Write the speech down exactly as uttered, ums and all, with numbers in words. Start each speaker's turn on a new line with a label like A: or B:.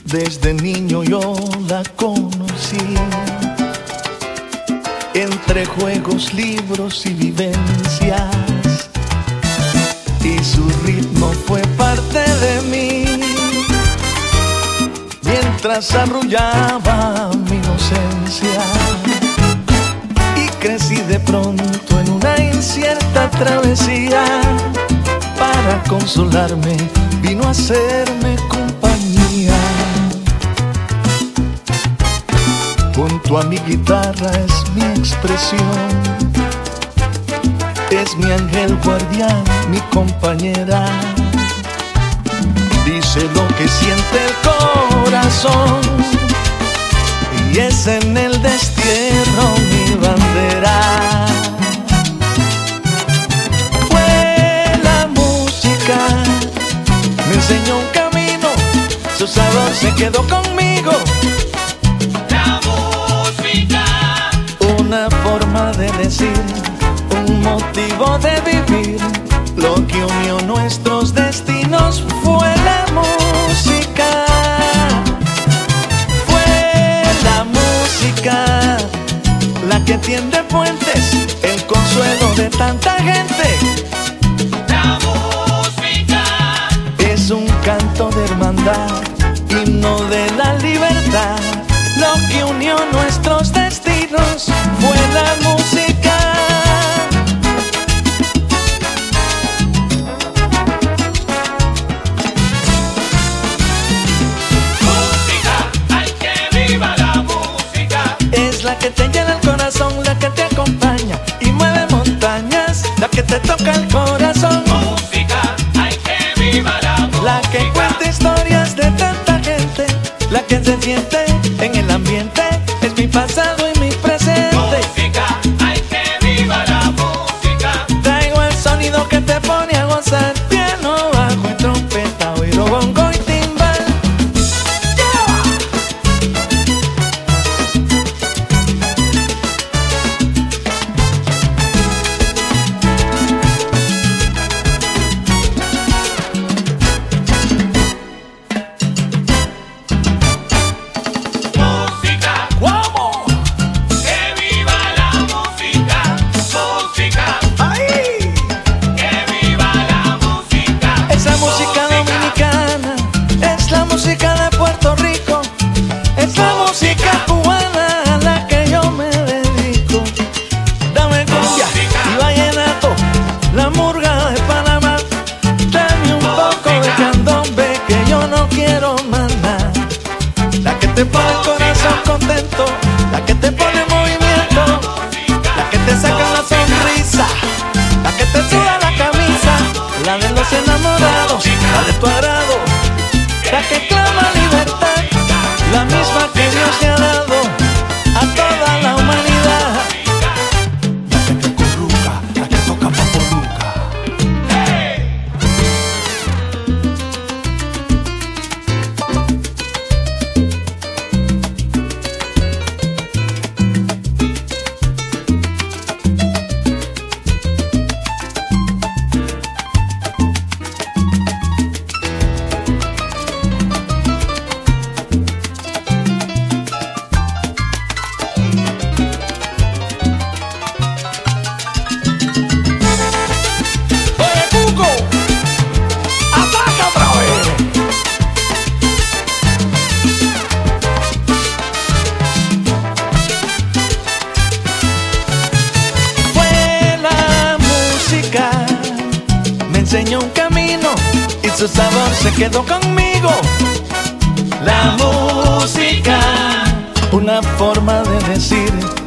A: Desde niño yo la conocí, entre juegos, libros y vivencias, y su ritmo fue parte de mí, mientras arrullaba mi inocencia. Y crecí de pronto en una incierta travesía, para consolarme vino a hacerme compañía. Junto a mi guitarra es mi expresión, es mi ángel guardián, mi compañera. Dice lo que siente el corazón, y es en el destierro mi bandera. Fue la música, me enseñó un camino, su sabor se quedó conmigo. Una forma de decir, un motivo de vivir. Lo que unió nuestros destinos fue la música. Fue la música la que tiende puentes, el consuelo de tanta gente.
B: La música
A: es un canto de hermandad, himno de la libertad. Lo que unió nuestros destinos fue la música.
B: Música, ay que viva la música.
A: Es la que te llena el corazón, la que te acompaña y mueve montañas, la que te toca el corazón.
B: Música, ay que viva la música.
A: La que cuenta historias de tanta gente, la que se siente en el ambiente, es mi pasado y mi presente.
B: Música, ay que viva la música.
A: Traigo el sonido que te pone a gozar, piano, bajo y trompeta, oído, bongo y timbal. Te pone el corazón contento, la que te pone en movimiento, la que te saca la sonrisa, la que te suda la camisa, la de los enamorados, la de tu agrado, la que clama libertad, la misma que Dios te ha dado a toda la humanidad. La que te corruca, la que toca papoluca. Enseñó un camino y su sabor se quedó conmigo. La música, una forma de decir